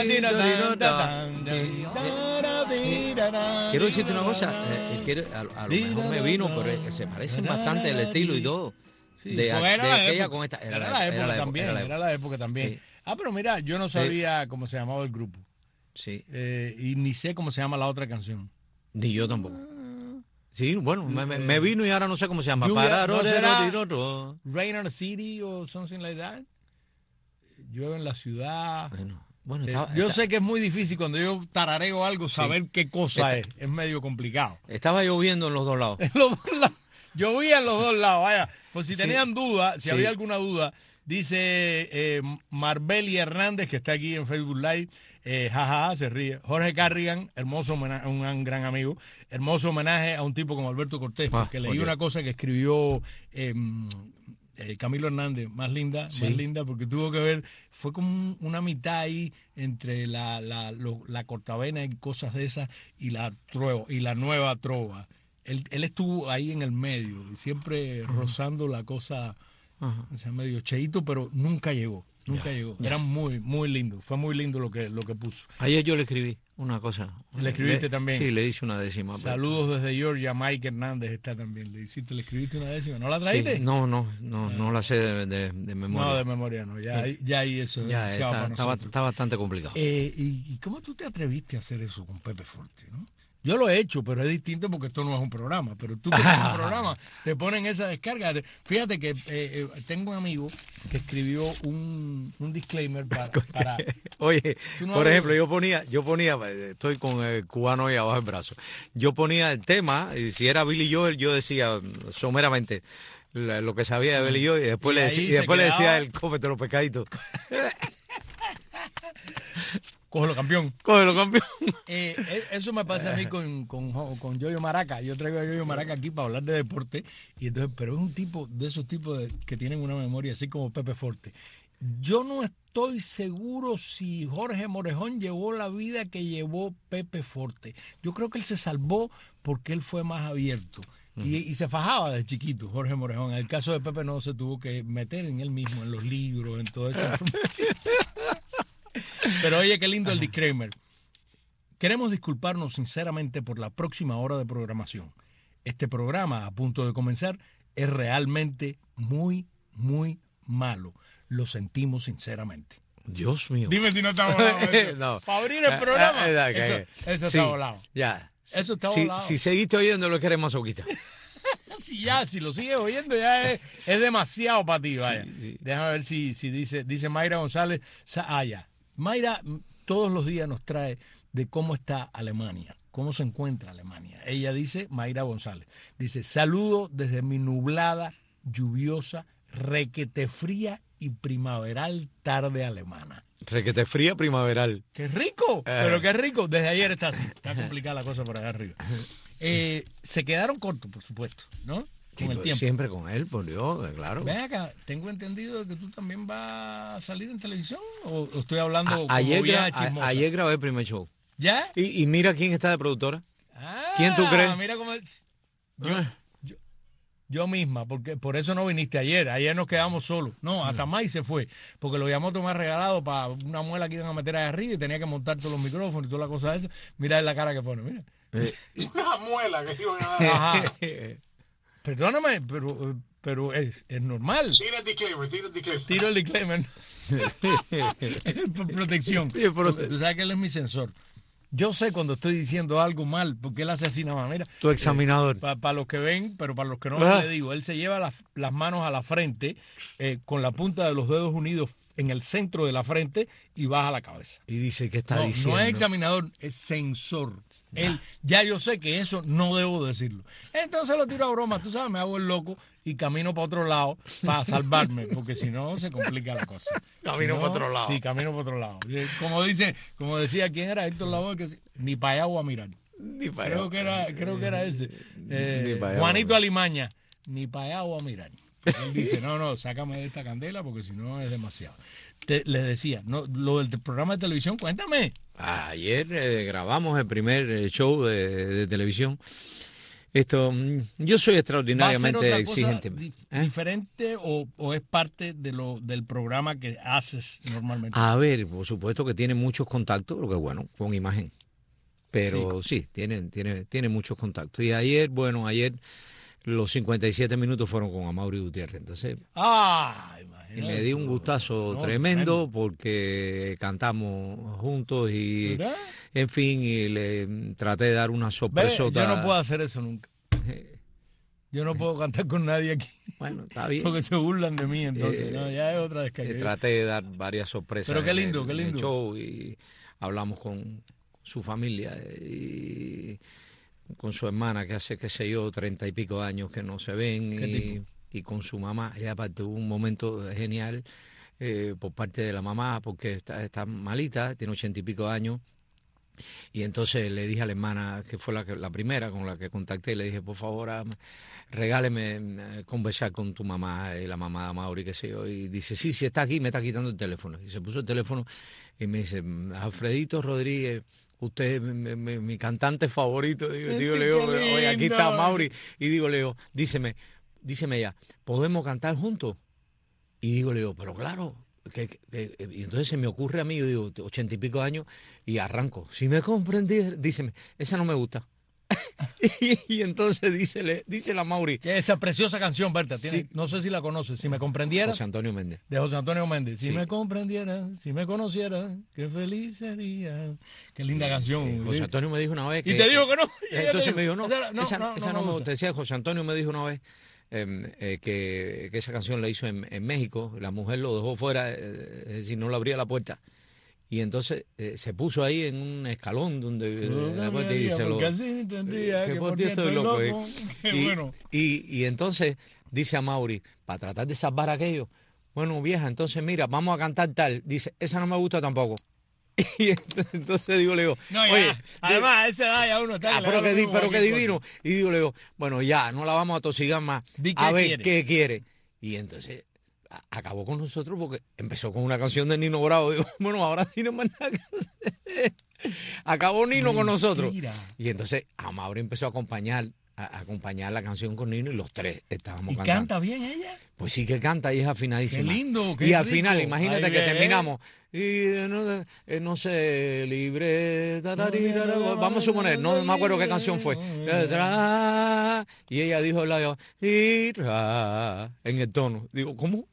Quiero decirte una cosa, eh, quiero, a, a lo mejor me vino, pero se parecen bastante el estilo y todo. Sí, de, era de la aquella época, con esta. Era, era la época era también, era la época, era la época también. Sí. Ah, pero mira, yo no sabía sí. cómo se llamaba el grupo. Sí. Eh, y ni sé cómo se llama la otra canción. Ni yo tampoco. Sí, bueno, me, me vino y ahora no sé cómo se llama. Lluvia, Para, ¿no será ro, Rain on the City o something like that? Llueve en la ciudad. Bueno, bueno eh, estaba, yo está, sé que es muy difícil cuando yo tarareo algo saber sí. qué cosa está, es. Es medio complicado. Estaba lloviendo en los dos lados. En los dos lados. Llovía en los dos lados, vaya. Pues si tenían sí. duda, si sí. había alguna duda, dice eh, Marbeli Hernández, que está aquí en Facebook Live. Eh, jajaja, ja, ja, se ríe. Jorge Carrigan, hermoso homenaje, un gran amigo, hermoso homenaje a un tipo como Alberto Cortés, ah, porque leí okay. una cosa que escribió eh, eh, Camilo Hernández, más linda, sí. más linda, porque tuvo que ver, fue como una mitad ahí entre la, la, lo, la cortavena y cosas de esas y la trova, y la nueva trova. él, él estuvo ahí en el medio y siempre uh-huh. rozando la cosa, uh-huh. o sea, medio cheito, pero nunca llegó. Nunca ya, llegó. Ya. Era muy, muy lindo. Fue muy lindo lo que, lo que puso. Ayer yo le escribí una cosa. ¿Le escribiste le, también? Sí, le hice una décima. Saludos pero... desde Georgia. Mike Hernández está también. Le hiciste, le escribiste una décima. ¿No la trajiste? Sí, no, no, no, no la sé de, de, de memoria. No, de memoria no. Ya, sí. ya ahí eso ya está, para está, está bastante complicado. Eh, ¿y, ¿Y cómo tú te atreviste a hacer eso con Pepe Forte, no? Yo lo he hecho, pero es distinto porque esto no es un programa. Pero tú que tienes un programa, te ponen esa descarga. Fíjate que eh, eh, tengo un amigo que escribió un, un disclaimer para... para Oye, no por ejemplo, yo ponía, yo ponía, estoy con el cubano ahí abajo el brazo, yo ponía el tema, y si era Billy Joel, yo decía someramente lo que sabía de Billy Joel, y después, y le, decía, y después le decía el cómete los pescaditos. Cógelo, campeón. Cógelo, campeón. Eh, eso me pasa a mí con, con, con Yoyo Maraca. Yo traigo a Yoyo Maraca aquí para hablar de deporte. Y entonces, pero es un tipo de esos tipos de, que tienen una memoria así como Pepe Forte. Yo no estoy seguro si Jorge Morejón llevó la vida que llevó Pepe Forte. Yo creo que él se salvó porque él fue más abierto. Uh-huh. Y, y se fajaba de chiquito, Jorge Morejón. En el caso de Pepe no se tuvo que meter en él mismo, en los libros, en toda esa información. Pero oye, qué lindo el disclaimer. Queremos disculparnos sinceramente por la próxima hora de programación. Este programa, a punto de comenzar, es realmente muy, muy malo. Lo sentimos sinceramente. Dios mío. Dime si no está volado eso. No. Para abrir el programa, eh, eh, eso, eso sí, está volado. Ya. Eso está si, volado. Si seguiste oyendo, lo queremos masoquista. Si ya, si lo sigues oyendo, ya es, es demasiado para ti, vaya. Sí, sí. Déjame ver si, si dice, dice Mayra González. Ah, ya. Mayra todos los días nos trae de cómo está Alemania, cómo se encuentra Alemania. Ella dice, Mayra González, dice, saludo desde mi nublada, lluviosa, requete fría y primaveral tarde alemana. Requete fría primaveral. ¡Qué rico! Eh. Pero qué rico. Desde ayer está así. Está complicada la cosa por allá arriba. Eh, se quedaron cortos, por supuesto, ¿no? Con el tiempo. Siempre con él, por Dios, claro. Ven acá, tengo entendido que tú también vas a salir en televisión, o, o estoy hablando a, como ayer, vieja a, chismosa. Ayer grabé el primer show. ¿Ya? Y, y mira quién está de productora. Ah, ¿Quién tú crees? Mira cómo yo, yo, yo misma, porque por eso no viniste ayer. Ayer nos quedamos solos. No, hasta May se fue, porque lo llamó Tomás Regalado para una muela que iban a meter ahí arriba y tenía que montar todos los micrófonos y toda la cosa esa. Mira la cara que pone, mira. Eh. Una muela que iban a dar. Ajá. Perdóname, pero, pero es, es normal. Tira el disclaimer, tira el disclaimer. Tiro el disclaimer. Por protección. Sí, prote- Tú sabes que él es mi sensor. Yo sé cuando estoy diciendo algo mal, porque él hace así nada más. Mira, tu examinador. Eh, Para pa los que ven, pero para los que no, ah. le digo, él se lleva las, las manos a la frente eh, con la punta de los dedos unidos en el centro de la frente y baja la cabeza. Y dice, ¿qué está no, diciendo? No es examinador, es sensor. Ya. Él, ya yo sé que eso no debo decirlo. Entonces lo tiro a broma, tú sabes, me hago el loco y camino para otro lado para salvarme, porque si no se complica la cosa. Camino si no, para otro lado. Sí, camino para otro lado. Como dice, como decía, ¿quién era Héctor Lavoe? Que ni para allá o a mirar. Ni para creo allá. que era, creo que era ese. Eh, allá, Juanito Alimaña, ni para allá o a mirar. Él dice, no, no, sácame de esta candela porque si no es demasiado. Te, les decía, no, lo del programa de televisión, cuéntame. Ayer eh, grabamos el primer eh, show de, de televisión. Esto, yo soy extraordinariamente exigente. Di- ¿Eh? ¿Diferente o, o es parte de lo del programa que haces normalmente? A ver, por supuesto que tiene muchos contactos, lo que bueno, con imagen. Pero sí, sí tiene, tiene, tiene muchos contactos. Y ayer, bueno, ayer los cincuenta y siete minutos fueron con Amaury Gutiérrez. Entonces, ah, y me di un gustazo no, tremendo, tremendo porque cantamos juntos y, ¿verdad? En fin, y le traté de dar una sorpresota. Yo no puedo hacer eso nunca. Yo no puedo cantar con nadie aquí. Bueno, está bien. Porque se burlan de mí, entonces, eh, ¿no? Ya es otra descarga. Traté de dar varias sorpresas. Pero qué lindo, en el, qué lindo. En el show y hablamos con su familia y con su hermana, que hace, qué sé yo, treinta y pico de años que no se ven. Y, y con su mamá. Ella aparte hubo un momento genial eh, por parte de la mamá, porque está, está malita, tiene ochenta y pico de años. Y entonces le dije a la hermana, que fue la, que, la primera con la que contacté, le dije, por favor, regáleme eh, conversar con tu mamá, y la mamá de Amaury, qué sé yo. Y dice, sí, sí, está aquí, me está quitando el teléfono. Y se puso el teléfono y me dice, Alfredito Rodríguez, usted es mi, mi, mi cantante favorito. Digo, digo, Qué le digo, lindo. oye, aquí está Mauri. Y digo, le digo, díceme, díceme ella, ¿podemos cantar juntos? Y digo, le digo, pero claro. Que, que, que, y entonces se me ocurre a mí, yo digo, ochenta y pico de años, y arranco. Si me comprendieras, díceme, esa no me gusta. y, y entonces dice, dice la Mauri. Esa preciosa canción, Berta, tiene, Sí. no sé si la conoces, Si me comprendieras. José Antonio Méndez. De José Antonio Méndez. Si Sí. me comprendieras, si me conocieras, qué feliz sería. Qué linda canción. Sí, José Antonio me dijo una vez que... Y te dijo que no. Y ella Entonces te me dijo, no, esa no, esa no, esa no no me me gusta. Te decía, José Antonio me dijo una vez eh, eh, que, que esa canción la hizo en, en México, la mujer lo dejó fuera, eh, es decir, no le abría la puerta. Y entonces eh, se puso ahí en un escalón donde Todo la puerta y cambiaría, se lo... porque así tendría que que por por ti ti estoy estoy loco. loco. Y, Qué bueno. y, y entonces dice a Mauri, para tratar de salvar aquello, bueno, vieja, entonces mira, vamos a cantar tal. Dice, esa no me gusta tampoco. Y entonces digo, le digo, No, ya. oye, Además, a esa edad ya uno está. ah, que le pero da que, lo di- mismo pero que cualquier divino. cosa. Y digo, le digo, bueno, ya, no la vamos a tosigar más. Di A qué ver quiere. qué quiere. Y entonces a- acabó con nosotros porque empezó con una canción de Nino Bravo. Digo, bueno, ahora sí no más nada que hacer. Acabó Nino con nosotros. Mentira. Y entonces a Mauri empezó a acompañar, a, a acompañar la canción con Nino y los tres estábamos ¿Y cantando. canta bien ella? Pues sí que canta y es afinadísima. Qué lindo, qué Y al rico. final, imagínate Ay, que ve. terminamos. Y eh, no, eh, no sé, libre. Tararirara, vamos a suponer, no me acuerdo qué canción fue. Eh, tra- Y ella dijo la y tra- en el tono. Digo, ¿cómo?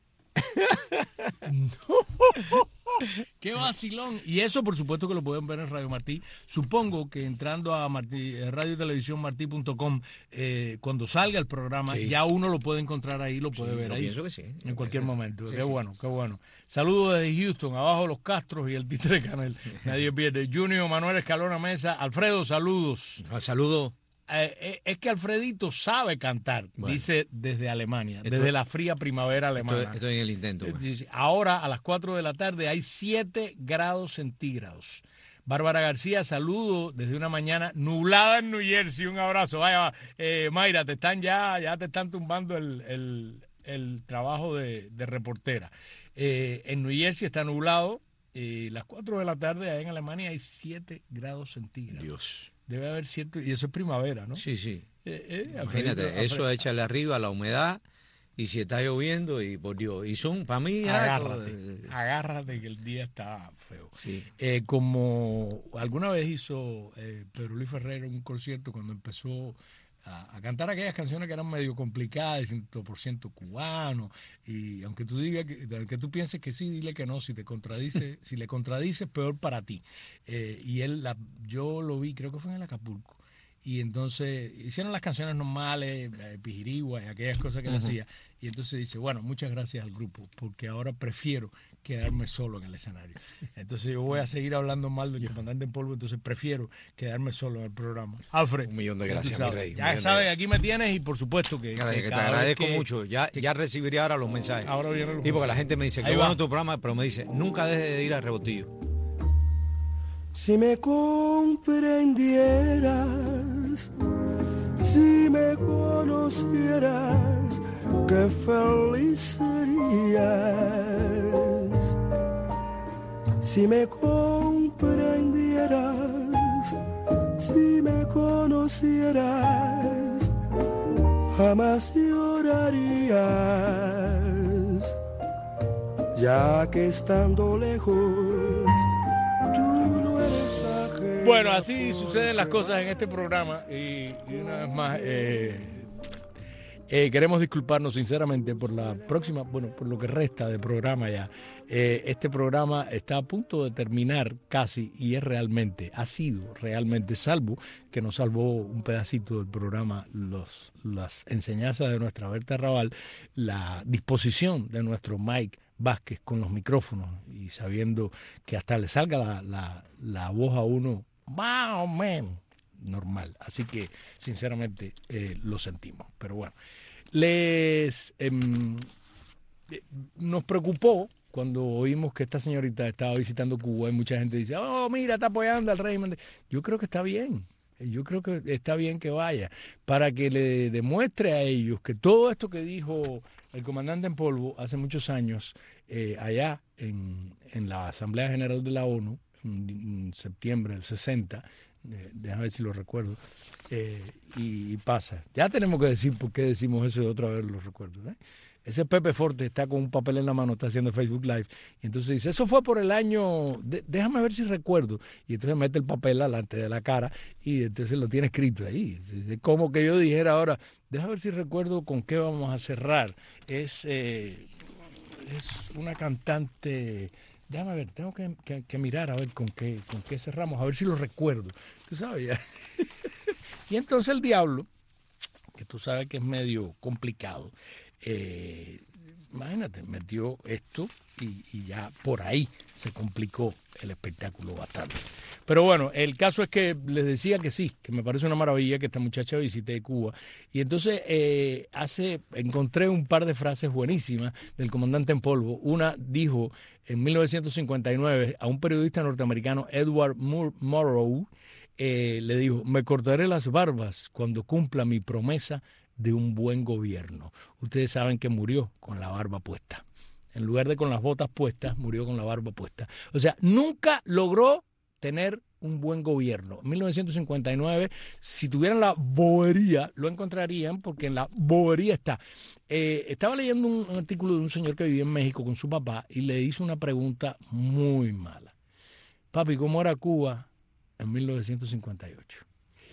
Qué vacilón. Y eso, por supuesto, que lo pueden ver en Radio Martí. Supongo que entrando a Martí, eh, radio televisión martí punto com, eh, cuando salga el programa, Sí. ya uno lo puede encontrar ahí, lo puede Sí, ver yo ahí. pienso que sí. En cualquier momento. Sí, qué sí. bueno, qué bueno. Saludos desde Houston, abajo los Castros y el Titre Canel. Nadie pierde. Junior Manuel Escalona Mesa. Alfredo, saludos. Saludos. Eh, eh, es que Alfredito sabe cantar, Bueno. dice desde Alemania, Esto- desde la fría primavera alemana. Estoy, estoy en el intento. pues. Dice, ahora a las cuatro de la tarde hay siete grados centígrados. Bárbara García, saludo desde una mañana nublada en New Jersey. Un abrazo. Vaya, eh, Mayra, te están ya, ya te están tumbando el, el, el trabajo de, de reportera. Eh, en New Jersey está nublado. Y las cuatro de la tarde allá en Alemania hay siete grados centígrados. Dios. Debe haber cierto, y eso es primavera, ¿no? Sí, sí. Eh, eh, Imagínate, Alfredito, eso Alfred- échale arriba la humedad y si está lloviendo y por Dios. Y son, para mí, ya, Agárrate, eh, agárrate que el día está feo. Sí. Eh, como alguna vez hizo eh, Pedro Luis Ferrero en un concierto cuando empezó a, a cantar aquellas canciones que eran medio complicadas, cien por ciento cubano, y aunque tú digas que, aunque tú pienses que sí, dile que no, si te contradice, si le contradices, peor para ti. Eh, y él, la, yo lo vi, creo que fue en el Acapulco, y entonces hicieron las canciones normales, eh, Pijirigua y aquellas cosas que él Ujú. hacía, y entonces dice, bueno, muchas gracias al grupo, porque ahora prefiero quedarme solo en el escenario. Entonces yo voy a seguir hablando mal del comandante en polvo, entonces prefiero quedarme solo en el programa. Alfred. Un millón de ya tú gracias, mi sabes, rey, un Ya millón de sabes, gracias. aquí me tienes y por supuesto que, Gracias, que te cada vez agradezco que- mucho. Ya, ya recibiré ahora los mensajes. Ahora vienen los Y porque la mensajes. gente me dice, Ahí qué va. bueno tu programa, pero me dice, nunca dejes de ir al rebotillo. Si me comprendieras, si me conocieras, qué feliz serías. Si me comprendieras, si me conocieras, jamás llorarías, ya que estando lejos, tú no eres ajena. Bueno, así suceden las cosas en este programa y, y una vez más eh, eh, queremos disculparnos sinceramente por la próxima, bueno, por lo que resta de programa ya. Eh, este programa está a punto de terminar casi y es realmente, ha sido realmente, salvo que nos salvó un pedacito del programa, los, las enseñanzas de nuestra Berta Raval, la disposición de nuestro Mike Vázquez con los micrófonos y sabiendo que hasta le salga la, la, la voz a uno más o menos normal. Así que, sinceramente, eh, lo sentimos. Pero bueno, les eh, nos preocupó cuando oímos que esta señorita estaba visitando Cuba y mucha gente dice, oh, mira, está apoyando al régimen. Yo creo que está bien. Yo creo que está bien que vaya para que le demuestre a ellos que todo esto que dijo el comandante en polvo hace muchos años eh, allá en, en la Asamblea General de la ONU, en septiembre del sesenta, eh, déjame ver si lo recuerdo, eh, y, y pasa. Ya tenemos que decir por qué decimos eso de otra vez los recuerdos, ¿eh? Ese Pepe Forte está con un papel en la mano, está haciendo Facebook Live, y entonces dice, eso fue por el año, de, déjame ver si recuerdo, y entonces mete el papel delante de la cara, y entonces lo tiene escrito ahí. Es como que yo dijera ahora, déjame ver si recuerdo con qué vamos a cerrar. Es, eh, es una cantante, déjame ver, tengo que, que, que mirar a ver con qué, con qué cerramos, a ver si lo recuerdo. Tú sabes, ya. Y entonces el diablo, que tú sabes que es medio complicado, Eh, imagínate, metió esto y, y ya por ahí se complicó el espectáculo bastante. Pero bueno, el caso es que les decía que sí, que me parece una maravilla que esta muchacha visite Cuba. Y entonces eh, hace encontré un par de frases buenísimas del comandante en polvo. Una dijo en mil novecientos cincuenta y nueve a un periodista norteamericano, Edward Murrow, eh, le dijo, me cortaré las barbas cuando cumpla mi promesa de un buen gobierno. Ustedes saben que murió con la barba puesta. En lugar de con las botas puestas, murió con la barba puesta. O sea, nunca logró tener un buen gobierno. En mil novecientos cincuenta y nueve, si tuvieran la bobería, lo encontrarían porque en la bobería está. Eh, estaba leyendo un, un artículo de un señor que vivía en México con su papá y le hizo una pregunta muy mala. Papi, ¿cómo era Cuba en mil novecientos cincuenta y ocho?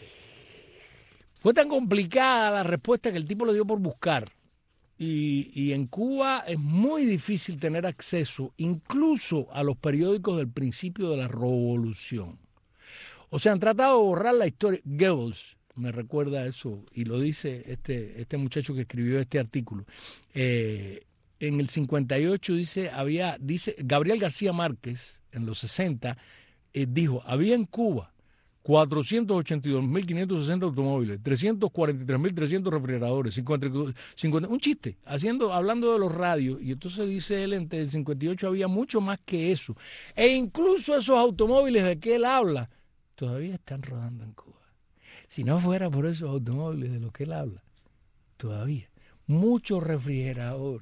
Fue tan complicada la respuesta que el tipo le dio por buscar. Y, y en Cuba es muy difícil tener acceso incluso a los periódicos del principio de la revolución. O sea, han tratado de borrar la historia. Goebbels me recuerda eso, y lo dice este, este muchacho que escribió este artículo. Eh, en el cincuenta y ocho dice, había, dice Gabriel García Márquez, en los sesenta, eh, dijo, había en Cuba cuatrocientos ochenta y dos mil quinientos sesenta automóviles, trescientos cuarenta y tres mil trescientos refrigeradores, cincuenta, cincuenta, un chiste, haciendo, hablando de los radios, y entonces dice él, entre el cincuenta y ocho había mucho más que eso, e incluso esos automóviles de que él habla, todavía están rodando en Cuba. Si no fuera por esos automóviles de los que él habla, todavía, muchos refrigeradores,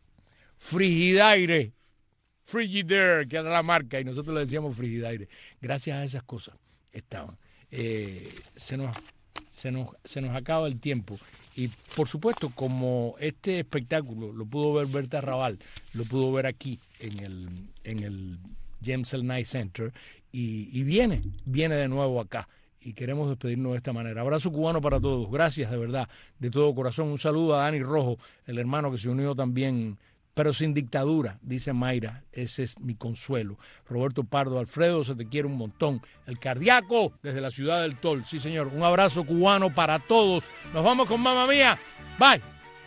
Frigidaire, Frigidaire, que era la marca, y nosotros le decíamos Frigidaire, gracias a esas cosas. Estaban. Eh, se nos, se nos, se nos acaba el tiempo. Y por supuesto, como este espectáculo lo pudo ver Berta Raval, lo pudo ver aquí en el, en el James L. Knight Center, y, y viene, viene de nuevo acá. Y queremos despedirnos de esta manera. Abrazo cubano para todos. Gracias de verdad, de todo corazón. Un saludo a Dani Rojo, el hermano que se unió también, pero sin dictadura, dice Mayra, ese es mi consuelo. Roberto Pardo, Alfredo, se te quiere un montón. El Cardíaco, desde la ciudad del Tol, sí señor. Un abrazo cubano para todos. Nos vamos con Mamma Mía. Bye.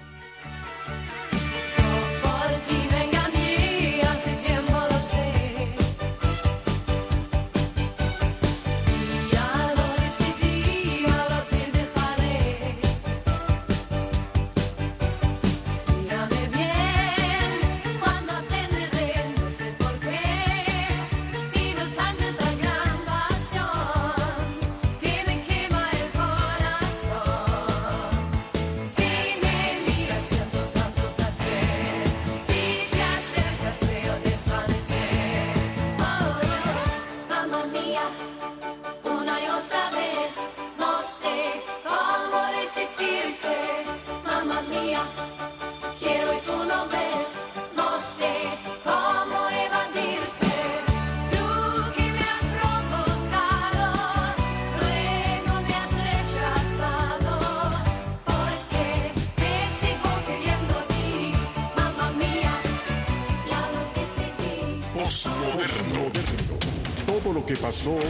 Todo lo que pasó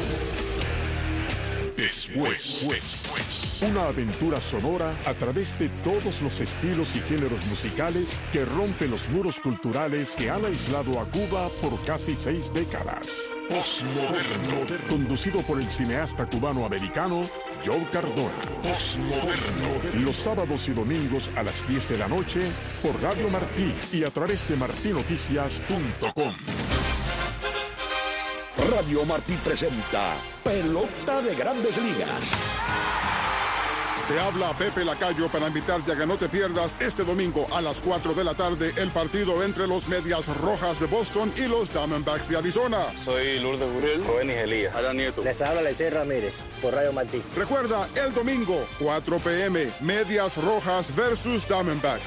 después. después. Una aventura sonora a través de todos los estilos y géneros musicales que rompen los muros culturales que han aislado a Cuba por casi seis décadas. Postmoderno. Conducido por el cineasta cubano-americano Joe Cardona. Postmoderno. Los sábados y domingos a las diez de la noche por Radio Martí y a través de martí noticias punto com. Radio Martí presenta Pelota de Grandes Ligas. Te habla Pepe Lacayo para invitarte a que no te pierdas este domingo a las cuatro de la tarde el partido entre los Medias Rojas de Boston y los Diamondbacks de Arizona. Soy Lourdes Burrell, Rubén Elías, Alan Nieto. Les habla Lecey Ramírez por Radio Martí. Recuerda, el domingo, cuatro p m, Medias Rojas versus Diamondbacks.